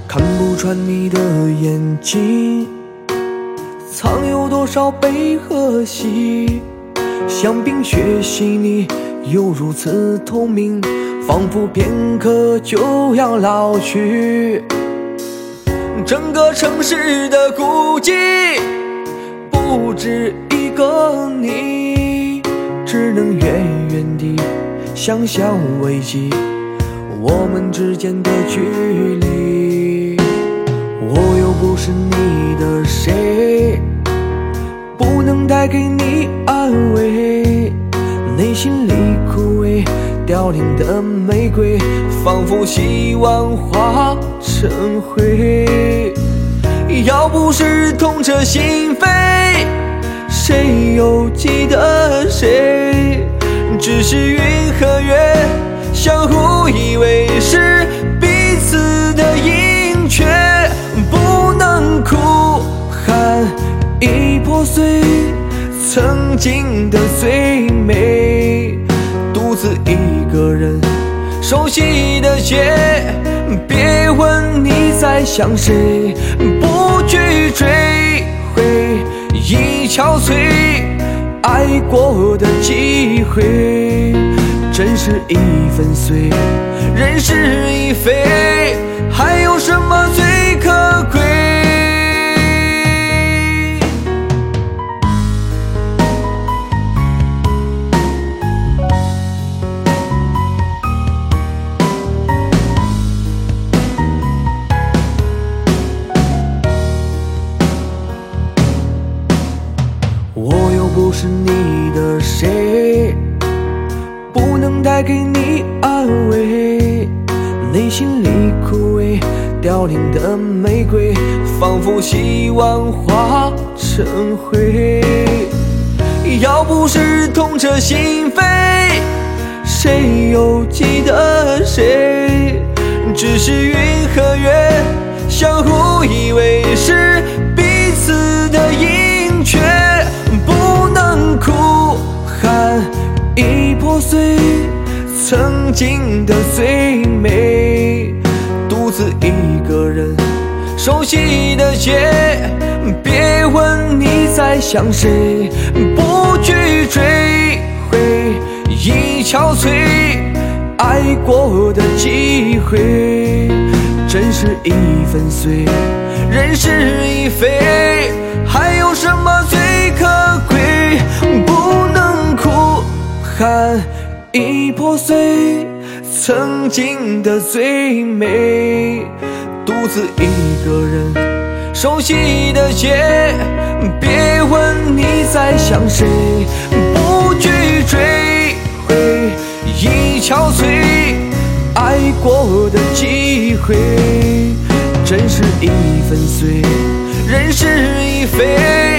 看不穿你的眼睛，藏有多少悲和喜？像冰雪细腻，又如此透明，仿佛片刻就要老去。整个城市的孤寂，不止一个你，只能远远地想象危机我们之间的距离。我又不是你的谁，不能带给你安慰，内心里枯萎凋零的玫瑰，仿佛希望化成灰。要不是痛彻心扉，谁又记得谁？只是云和月相互依偎，是彼此的盈缺，不能哭喊已破碎曾经的最美，独自一个人熟悉的街，别问你在想谁，不去追回已憔悴爱过的机会。真是已粉碎，人事已非，还有什么最可贵？我又不是你的谁，不能带给你安慰，内心里枯萎凋零的玫瑰，仿佛希望化成灰。要不是痛彻心扉，谁又记得谁？只是云和月相互依偎，是彼此的盈缺，不能哭喊已破碎曾经的最美，独自一个人熟悉的街，别问你在想谁，不去追回已憔悴爱过的机会。真是已粉碎，人事已非，还有什么最可贵？不能哭喊已破碎曾经的最美，独自一个人熟悉的街，别问你在想谁，不去追回已憔悴爱过的机会。真是已粉碎，人事已非，